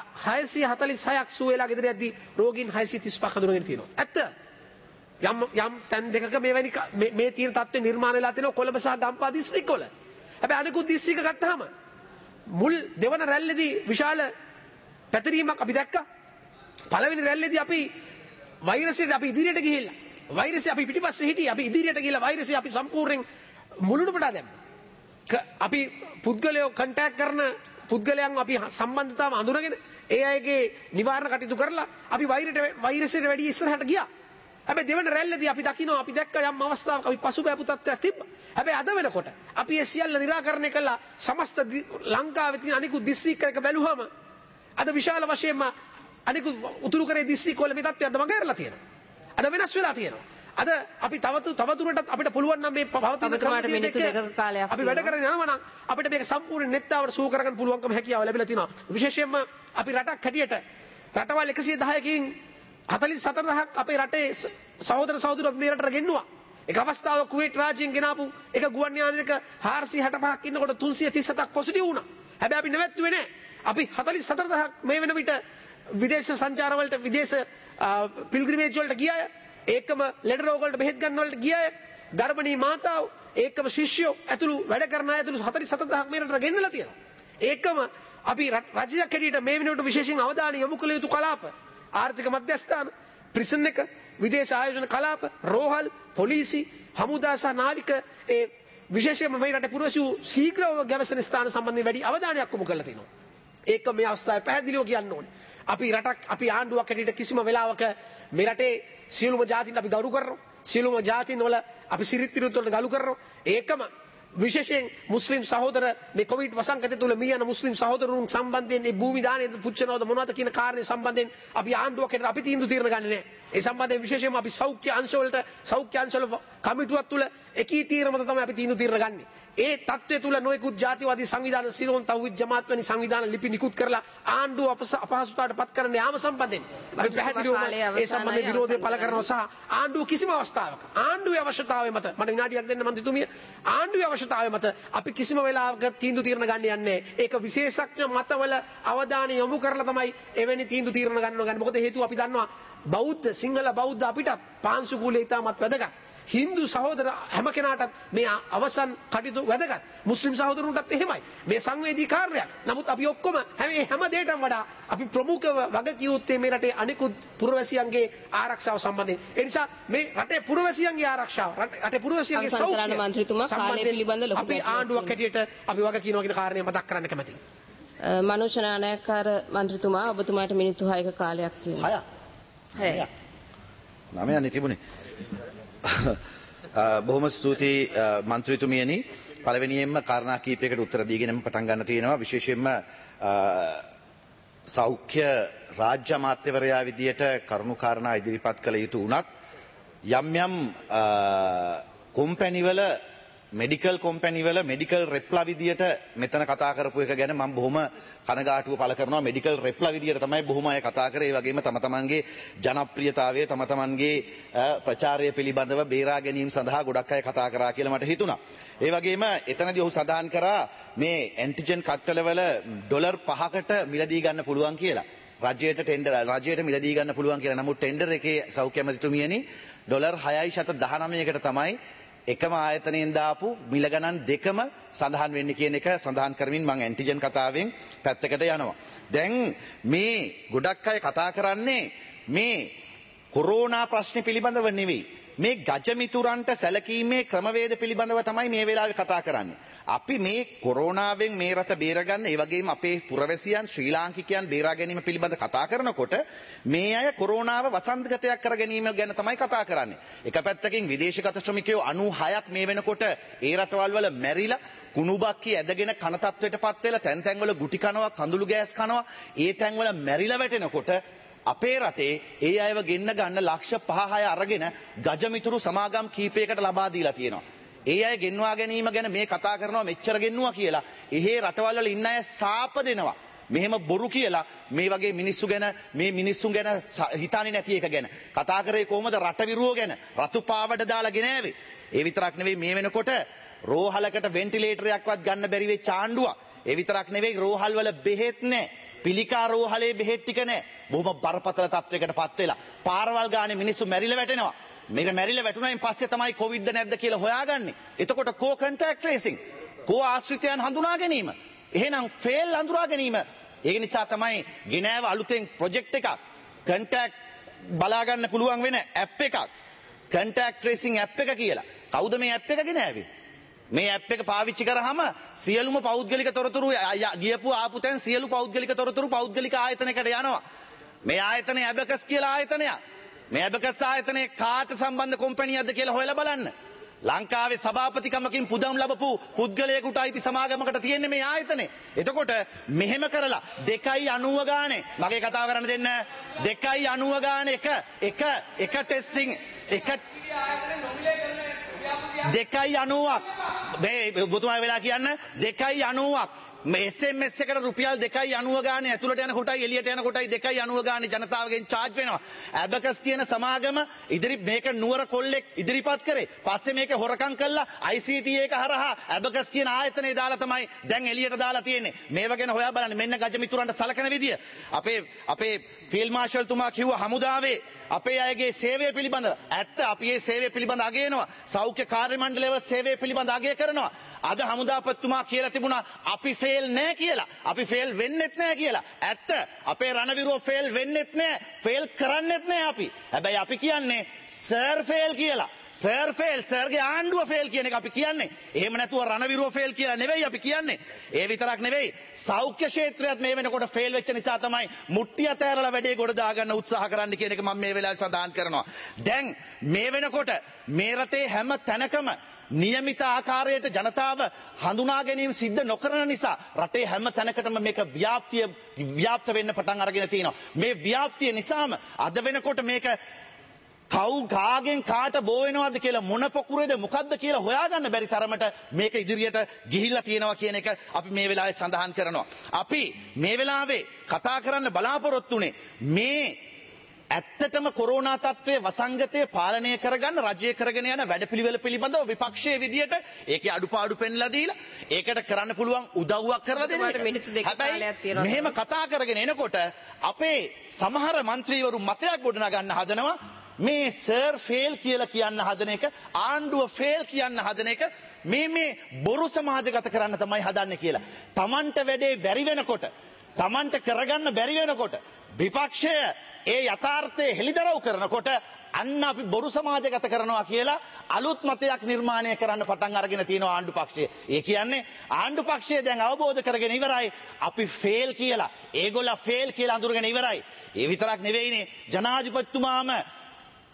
646ක් සුව වෙලා ගෙදර යද්දී රෝගීන් 635ක් හඳුනාගෙන තියෙනවා. ඇත්ත යම් තැන් දෙකක මේ තියෙන තත්ත්වය නිර්මාණය වෙලා තියෙනවා කොළඹ සහ ගම්පහ දිස්ත්‍රික්කවල. හැබැයි අනිකුත් දිස්ත්‍රික්ක ගත්තාම මුල් දෙවන රැල්ලේදී විශාල පැතිරීමක් අපි දැක්කා. පළවෙනි රැල්ලේදී අපි වෛරසයට අපි ඉදිරියට ගිහිල්ලා වෛරසය අපි පිටිපස්සේ හිටියේ. අපි ඉදිරියට ගිහිල්ලා වෛරසය අපි සම්පූර්ණයෙන් මුලුණුපට දැම්මා. අපි පුද්ගලයෝ කන්ටැක්ට් කරන පුද්ගලයන් අපි සම්බන්ධතාව අඳුනගෙන ඒ අයගේ නිවාරණ කටයුතු කරලා අපි වෛරසයට වැඩි ඉස්සරහට ගියා. හැබැයි දෙවන රැල්ලේදී අපි දකිනවා අපි දැක්ක යම් අවස්ථාවක අපි පසුබෑපු තත්ත්වයක් තිබ්බා. හැබැයි අද වෙනකොට අපි ඒ සියල්ල निराකරණය කළා. සමස්ත ලංකාවේ තියෙන අනිකුත් දිස්ත්‍රික්කයක බැලුවම අද විශාල වශයෙන්ම අනිකුත් උතුරු කරේ දිස්ත්‍රික්කවල මේ තත්ත්වය අද මගහැරලා තියෙනවා. අද වෙනස් වෙලා තියෙනවා. අද අපි තවදුරටත් අපිට පුළුවන් නම් මේ පවතින ක්‍රමයට අපි වැඩ කරගෙන යනවා නම් අපිට මේක සම්පූර්ණ නෙත්තාවට සූ කරගන්න පුළුවන්කම හැකියාව ලැබිලා තියෙනවා. විශේෂයෙන්ම අපි රටක් හැටියට රටවල් 110කින් 44000ක් අපේ රටේ සහෝදරයෝ මේ රටට ගෙන්නුවා. එක අවස්ථාවක කුවේට් රාජ්‍යයෙන් ගෙනාපු එක ගුවන් යානයක 465ක් ඉන්නකොට 337ක් පොසිටිව් වුණා. හැබැයි අපි නැවැත්තුවේ නැහැ. අපි 44000ක් මේ වෙන විට විදේශ සංචාර වලට විදේශ පිල්ග්‍රිමේජ් වලට ගියා. ඒකම ලෙඩ රෝග වලට බෙහෙත් ගන්න වලට ගියා. ගර්භණී මාතාව ඒකම ශිෂ්‍යයෝ ඇතුළු වැඩ කරන අය ඇතුළු 47000ක් මේ රටට ගෙන්නලා තියෙනවා. ඒකම අපි රජයක් හැටියට මේ වෙනකොට විශේෂයෙන් අවධානය යොමු කළ යුතු කලාප ආර්ථික මධ්‍යස්ථාන ප්‍රිසන් එක විදේශ ආයෝජන කලාප රෝහල් පොලිසි හමුදා සහ නාවික ඒ විශේෂයෙන්ම මේ රටේ පුරවැසියෝ ශීඝ්‍රව ගවේෂණ ස්ථාන සම්බන්ධයෙන් වැඩි අවධානයක් යොමු කරලා තියෙනවා. ඒක මේ අවස්ථාවේ පැහැදිලිව කියන්න ඕනේ. අපි රටක් අපි ආණ්ඩුවක් හැටියට කිසිම වෙලාවක මේ රටේ සියලුම ජාතීන් අපි ගරු කරනවා. සියලුම ජාතීන් වල අපි සිරිත් විරුත් වලට ගරු කරනවා. ඒකම විශේෂයෙන් මුස්ලිම් සහෝදර මේ කොවිඩ් වසංගතය තුළ මිය යන මුස්ලිම් සහෝදරුන් සම්බන්ධයෙන් මේ භූමි දානයේද පුච්චනවද මොනවද කියන කාරණේ සම්බන්ධයෙන් අපි ආණ්ඩුවක් හැටියට අපි තීන්දුව తీරන ගන්නේ නැහැ. ඒ සම්බන්ධයෙන් විශේෂයෙන්ම අපි සෞඛ්‍ය අංශවල කමිටුවක් තුළ එකී තීරණ මත තමයි අපි තීන්දුව తీරන ගන්නේ. ඒ තත්ත්වය තුළ නොයෙකුත් ජාතිවාදී සංවිධාන සිරෝන් තව්හිද් ජමාත් වැනි සංවිධාන ලිපි නිකුත් කරලා ආණ්ඩුව අපහසුතාවට පත් කරන්න යාම සම්බන්ධයෙන් අපි පැහැදිලිවම ඒ සම්බන්ධ විරෝධය පළ කරනවා සහ ආණ්ඩුව කිසිම අවස්ථාවක ආණ්ඩුවේ අවශ්‍යතාවය මත මට විනාඩියක් දෙන්න මන්ත්‍රීතුමිය ආණ්ඩුවේ අවශ්‍යතාවය මත අපි කිසිම වෙලාවක තීන්දුව తీරන ගන්න යන්නේ ඒක විශේෂඥ මතවල අවධානය යොමු කරලා තමයි එවැනි තීන්දුව తీරන ගන්න. මොකද හේතුව අපි දන්නවා බෞද්ධ සිංහල බෞද්ධ අපිටත් පාංශු කුලේ ඉතාමත් වැදගත්. හින්දු සහෝදර හැම කෙනාටත් මේ අවසන් කටයුතු වැදගත්. මුස්ලිම් සහෝදරුන්ටත් එහෙමයි. මේ සංවේදී කාර්යයක්. නමුත් අපි ඔක්කොම හැම දෙයකටම වඩා අපි ප්‍රමුඛව වගකිය යුත්තේ මේ රටේ අනිකුත් පුරවැසියන්ගේ ආරක්ෂාව සම්බන්ධයෙන්. ඒ නිසා මේ රටේ පුරවැසියන්ගේ ආරක්ෂාව රටේ පුරවැසියන්ගේ සෞඛ්‍ය සම්බන්ධයෙන් අපි ආණ්ඩුවක් හැටියට අපි වගකියනවා කියන කාරණය මතක් කරන්න කැමතියි. මනෝජ් නානායක්කාර මන්ත්‍රීතුමා ඔබතුමාට මිනිත්තු 6ක කාලයක් තියෙනවා. 6. 9 තිබුණේ. බොහොම ස්තුතියි මන්ත්‍රීතුමියනි. පළවෙනියෙන්ම කාරණා කීපයකට උත්තර දීගෙනම පටන් ගන්න තියෙනවා. විශේෂයෙන්ම සෞඛ්‍ය රාජ්‍ය අමාත්‍යවරයා විදියට කරුණු කාරණා ඉදිරිපත් කළ යුතු වුණත් යම් යම් කොම්පැනිවල මෙඩිකල් කොම්පැනි වල මෙඩිකල් රෙප්ලා විදියට මෙතන කතා කරපු එක ගැන මම බොහොම කනගාටුව පළ කරනවා. මෙඩිකල් රෙප්ලා විදියට තමයි බොහොම අය කතා කරේ. ඒ වගේම තම තමන්ගේ ජනප්‍රියතාවය තම තමන්ගේ ප්‍රචාරය පිළිබඳව බේරා ගැනීම සඳහා ගොඩක් අය කතා කරා කියලා මට හිතුණා. ඒ වගේම එතනදී ඔහු සඳහන් කරා මේ ඇන්ටිජන් කට්ටලවල ඩොලර් 5කට මිලදී ගන්න පුළුවන් කියලා. රජයට මිලදී ගන්න පුළුවන් කියලා. නමුත් ටෙන්ඩර් එකේ සෞඛ්‍ය ඇමතිතුමියනි ඩොලර් 6.19කට තමයි එකම ආයතනයෙන් දාපු මිල ගණන් දෙකම සඳහන් වෙන්නේ කියන එක සඳහන් කරමින් මම ඇන්ටිජන් කතාවෙන් පැත්තකට යනවා. දැන් මේ ගොඩක් අය කතා කරන්නේ මේ කොරෝනා ප්‍රශ්නේ පිළිබඳව නෙවෙයි. මේ ගජමිතුරන්ට සැලකීමේ ක්‍රමවේද පිළිබඳව තමයි මේ වෙලාවේ කතා කරන්නේ. අපි මේ කොරෝනාවෙන් මේ රට බේරගන්න, ඒ වගේම අපේ පුරවැසියන් ශ්‍රී ලාංකිකයන් බේරා ගැනීම පිළිබඳ කතා කරනකොට මේ අය කොරෝනාව වසන්තගතයක් කර ගැනීම ගැන තමයි කතා කරන්නේ. එක පැත්තකින් විදේශගත ශ්‍රමිකයෝ 96ක් මේ වෙනකොට ඒ රටවල් වල මැරිලා කුණුබක්කි ඇදගෙන කන තත්ත්වයටපත් වෙලා තැන් තැන්වල ගුටි කනවා, කඳුළු ගෑස් කනවා, ඒ තැන්වල මැරිලා වැටෙනකොට අපේ රටේ ඒ අයව ගෙන්න ගන්න ලක්ෂ 5-6 අරගෙන ගජමිතුරු සමාගම් කීපයකට ලබා දීලා තියෙනවා. ඒ අය ගෙන්වා ගැනීම ගැන මේ කතා කරනවා මෙච්චර ගෙන්නවා කියලා. එහෙ රටවල් වල ඉන්න අය සාප දෙනවා. මෙහෙම බොරු කියලා මේ වගේ මිනිස්සු ගැන මේ මිනිස්සුන් ගැන හිතන්නේ නැති එක ගැන. කතා කරේ කොහොමද රට විරුව ගැන? රතු පාවඩ දාලා ගෙනාවේ. ඒ විතරක් නෙවෙයි මේ වෙනකොට රෝහලකට වෙන්ටිලේටරයක්වත් ගන්න බැරි වෙච්ච ආණ්ඩුවක්. ඒ විතරක් නෙවෙයි රෝහල් වල බෙහෙත් නැහැ. පිළිකා රෝහලේ බෙහෙත් ටික නැහැ. බොහොම බරපතල තත්වයකට පත් වෙලා පාරවල් ගානේ මිනිස්සු මැරිලා වැටෙනවා. මේක මැරිලා වැටුණායින් පස්සේ තමයි කොවිඩ්ද නැද්ද කියලා හොයාගන්නේ. එතකොට කෝ කන්ටැක්ට් ට්‍රේසිං, කෝ ආශ්‍රිතයන් හඳුනා ගැනීම, එහෙනම් ෆේල් හඳුනා ගැනීම. ඒක නිසා තමයි ගෙනාව අලුතෙන් ප්‍රොජෙක්ට් එකක්, කන්ටැක්ට් බලා ගන්න පුළුවන් වෙන ඇප් එකක්, කන්ටැක්ට් ට්‍රේසිං ඇප් එක කියලා. කවුද මේ ඇප් එක ගෙනාවේ? මේ ඇප් එක පාවිච්චි කරාම සියලුම පෞද්ගලික තොරතුරු ගියපු ආපු තැන් සියලු පෞද්ගලික තොරතුරු පෞද්ගලික ආයතනයකට යනවා. මේ ආයතනය ඇබකස් කියලා ආයතනයක්. මේ ඇබකස් ආයතනයේ කාට සම්බන්ධ කොම්පැනියක්ද කියලා හොයලා බලන්න. ලංකාවේ සභාපතිකමකින් පුදම් ලැබපු පුද්ගලයෙකුට අයිති සමාගමකට තියෙන්නේ මේ ආයතනේ. එතකොට මෙහෙම කරලා 2.90 ගානේ මගේ කතාව කරන්න දෙන්න. 2.90 ගානේ එක ටෙස්ටිං එක 2.90ක් මේ ඔබතුමා වෙලා කියන්න 2.90ක් මේ SMS එකට රුපියල් 2.90 ගානේ ඇතුළට යන කොටයි එළියට යන කොටයි 2.90 ගානේ ජනතාවගෙන් charge වෙනවා. ඇබකස් කියන සමාගම මේක නුවර කොල්ලෙක් ඉදිරිපත් කරේ. පස්සේ මේක හොරකම් කළා ICT එක හරහා ඇබකස් කියන ආයතනය දාලා තමයි දැන් එළියට දාලා තියෙන්නේ. මේව ගැන හොයා බලන්න. මෙන්න ගජමිතුරන්ට සලකන විදිය. අපේ ෆීල්ඩ් මාර්ෂල් තුමා කිව්වා හමුදාවේ අපේ අයගේ සේවය පිළිබඳව. ඇත්ත අපි මේ සේවය පිළිබඳ අගයනවා. සෞඛ්‍ය කාර්ය මණ්ඩලයව සේවය පිළිබඳ අගය කරනවා. අද හමුදාපතිතුමා කියලා තිබුණා අපි ෆේල් නෑ කියලා. අපි ෆේල් වෙන්නෙත් නෑ කියලා. ඇත්ත අපේ රණවිරුව ෆේල් වෙන්නෙත් නෑ. ෆේල් කරන්නෙත් නෑ අපි. හැබැයි අපි කියන්නේ සර් ෆේල් කියලා. සර් ෆේල් සර්ගේ ආණ්ඩුව ෆේල් කියන එක අපි කියන්නේ. එහෙම නැතුව රණවිරුව ෆේල් කියලා නෙවෙයි අපි කියන්නේ. ඒ විතරක් නෙවෙයි සෞඛ්‍ය ක්ෂේත්‍රයත් මේ වෙනකොට ෆේල් වෙච්ච නිසා තමයි මුට්ටිය තෑරලා වැඩේ ගොඩ දාගන්න උත්සාහ කරන්න කියන එක මම මේ වෙලාවේ සඳහන් කරනවා. දැන් මේ වෙනකොට මේ රටේ හැම තැනකම නියමිත ආකාරයට ජනතාව හඳුනා ගැනීම සිද්ධ නොකරන නිසා රටේ හැම තැනකටම මේක ව්‍යාප්ත වෙන්න පටන් අරගෙන තියෙනවා. මේ ව්‍යාප්තිය නිසාම අද වෙනකොට මේක කාගෙන් කාට බෝ වෙනවද කියලා මොන පොකුරේද මොකද්ද කියලා හොයාගන්න බැරි තරමට මේක ඉදිරියට ගිහිල්ලා තියෙනවා කියන එක අපි මේ වෙලාවේ සඳහන් කරනවා. අපි මේ වෙලාවේ කතා කරන්න බලාපොරොත්තු වෙන්නේ මේ ඇත්තටම කොරෝනා තත්ත්වයේ වසංගතය පාලනය කරගන්න රජය කරගෙන යන වැඩපිළිවෙල පිළිබඳව විපක්ෂයේ විදියට ඒකේ අඩුපාඩු පෙන්ලා දීලා ඒකට කරන්න පුළුවන් උදව්වක් කරලා දෙන්න. හැබැයි මෙහෙම කතා කරගෙන එනකොට අපේ සමහර മന്ത്രിවරු මතයක් ගොඩනගන්න හදනවා මේ සර් ෆේල් කියලා කියන්න හදන එක, ආණ්ඩුව ෆේල් කියන්න හදන එක මේ බොරු සමාජගත කරන්න තමයි හදන්නේ කියලා. Tamanට වැඩේ බැරි වෙනකොට, Tamanට කරගන්න බැරි වෙනකොට විපක්ෂය ඒ යථාර්ථය හෙළිදරව් කරනකොට අන්න අපි බොරු සමාජගත කරනවා කියලා අලුත් මතයක් නිර්මාණය කරන්න පටන් අරගෙන තියෙනවා ආණ්ඩු පක්ෂය. ඒ කියන්නේ ආණ්ඩු පක්ෂය දැන් අවබෝධ කරගෙන ඉවරයි අපි ෆේල් කියලා. ඒගොල්ලෝ ෆේල් කියලා අඳුරගෙන ඉවරයි. ඒ විතරක් නෙවෙයිනේ ජනාධිපතිතුමාම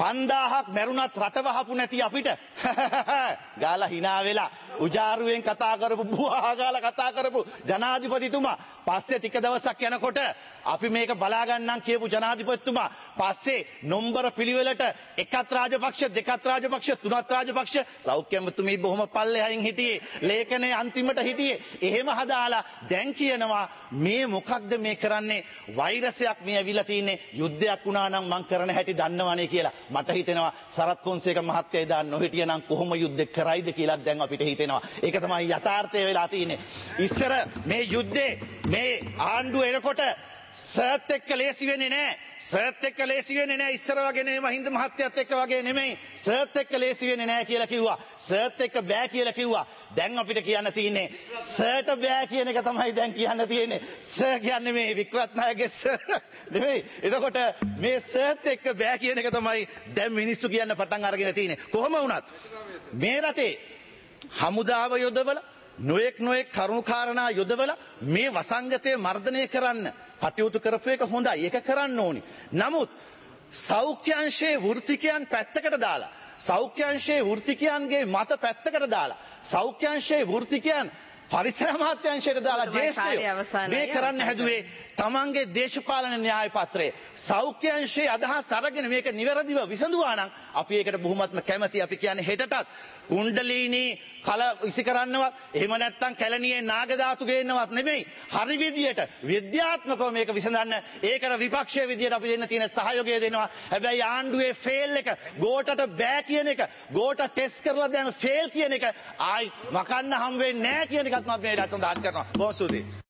5000ක් මැරුණත් රට වහපු නැති අපිට ගාලා hina වෙලා උජාරුවෙන් කතා කරපු බුහා ගාලා කතා කරපු ජනාධිපතිතුමා පස්සේ ටික දවසක් යනකොට අපි මේක බලා ගන්නම් කියපු ජනාධිපතිතුමා පස්සේ නොම්බර පිළිවෙලට එකත් රාජපක්ෂ දෙකත් රාජපක්ෂ තුනත් රාජපක්ෂ සෞඛ්‍ය ඇමතුමී බොහොම පල්ලෙහායින් හිටියේ ලේඛනයේ අන්තිමට හිටියේ එහෙම හදාලා දැන් කියනවා මේ මොකක්ද මේ කරන්නේ වෛරසයක් මේ ඇවිල්ලා තින්නේ යුද්ධයක් වුණා නම් මං කරන හැටි දන්නවනේ කියලා මට හිතෙනවා සරත් ෆොන්සේක මහත්තයා එදා නොහිටියනම් කොහොම යුද්ධ කරයිද කියලා දැන් අපිට හිතෙනවා ඒක තමයි යථාර්ථය වෙලා තියෙන්නේ ඉස්සර මේ යුද්ධේ මේ ආණ්ඩුව එනකොට සර්ත් එක්ක ලේසි වෙන්නේ නැහැ. සර්ත් එක්ක ලේසි වෙන්නේ නැහැ. ඉස්සර වගේ නෙමෙයි මහින්ද මහත්තයත් එක්ක වගේ නෙමෙයි. සර්ත් එක්ක ලේසි වෙන්නේ නැහැ කියලා කිව්වා. සර්ත් එක්ක බෑ කියලා කිව්වා. දැන් අපිට කියන්න තියෙන්නේ සර්ට බෑ කියන එක තමයි දැන් කියන්න තියෙන්නේ. සර් කියන්නේ මේ වික්‍රත්නායකගේ සර් නෙමෙයි. එතකොට මේ සර්ත් එක්ක බෑ කියන එක තමයි දැන් මිනිස්සු කියන්න පටන් අරගෙන තියෙන්නේ. කොහොම වුණත් මේ රටේ හමුදාව යොදවලා නොයෙක් කරුණු කාරණා යොදවලා මේ වසංගතය මර්ධනය කරන්න කටයුතු කරපු එක හොඳයි. ඒක කරන්න ඕනි. නමුත් සෞඛ්‍යංශයේ වෘත්තිකයන් පැත්තකට දාලා සෞඛ්‍යංශයේ වෘත්තිකයන්ගේ මත පැත්තකට දාලා සෞඛ්‍යංශයේ වෘත්තිකයන් පරිසර අමාත්‍යාංශයට දාලා ජ්‍යෙෂ්ඨයෝ මේ කරන්න හැදුවේ තමන්ගේ දේශපාලන න්‍යාය පත්‍රය සෞඛ්‍යංශයේ අදහස් අරගෙන මේක නිවැරදිව විසඳුවා නම් අපි ඒකට බොහොමත්ම කැමැති. අපි කියන්නේ හෙටටත් කුණ්ඩලීනී කල ඉසි කරන්නවත් එහෙම නැත්නම් කැලණියේ නාග ධාතු ගේන්නවත් නෙමෙයි. හරි විදියට විද්‍යාත්මකව මේක විසඳන්න ඒකට විපක්ෂයේ විදියට අපි දෙන්න තියෙන සහයෝගය දෙනවා. හැබැයි ආණ්ඩුවේ ෆේල් එක ගෝටට බෑ කියන එක ගෝට ටෙස්ට් කරලා දැන් ෆේල් කියන එක ආයි මකන්න හම් වෙන්නේ නැහැ කියන එකත් මම මේ සඳහන් කරනවා. බොහොම ස්තුතියි.